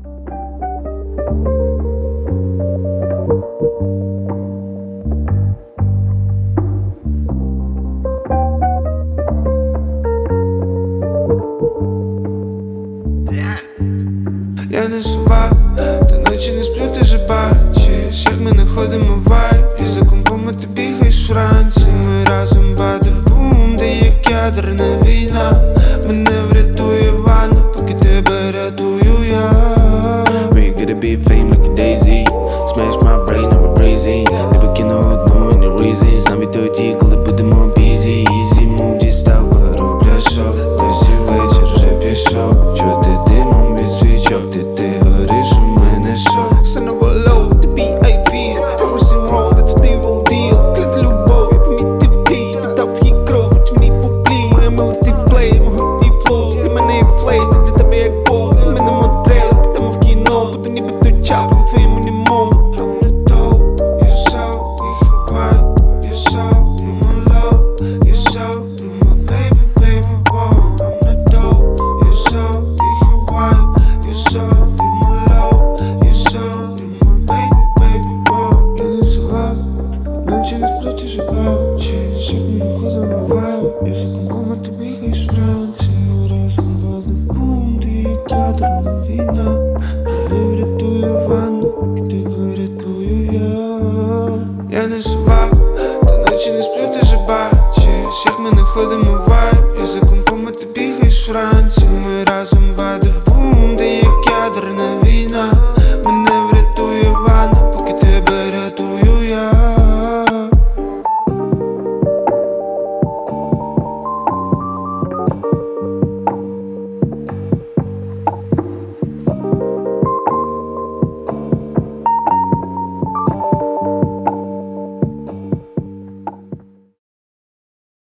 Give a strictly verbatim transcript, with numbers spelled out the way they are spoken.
Я не сова, до ночі не сплю, ти же бачиш, як ми не ходимо в вайб. І за компом ти бігаєш вранці. Ми разом бадабум, де як ядерна війна. Мене врятує ванна, поки тебе рятую я. We could be fame like a daisy. Smash my brain, I'm crazy. Не покину одну і не reasons. Навіть тоді, коли будемо busy. Easy move, дістав пару пляшок. Ось і вечір вже пішов. Чути димом від свічок. Ти ти гориш, у мене шок. Send over low, the beat I feel. Everything wrong, that's the real deal. Клята любов, я помітив ти. Віддав їй кров, чи мій поплій. Моя мелодій плей, могутній флоу. Для мене як флейт, для тебе як бол. Для мене мотрел, підемо в кіно. Буду ніби той чап, на твоєму німому. I'm the dope, you're so, you're white, you're so, you're my love, you're so, you're my baby, baby, whoa. I'm the dope, you're so, you're white, you're so, you're my love, you're so, you're my baby, baby, whoa. Я не сова, ночі не сплю, ти же бачиш, як ми не ходимо в вайб. Я за компом, а ти бігаєш вранці. Разом бадабум, ти як ядерна війна.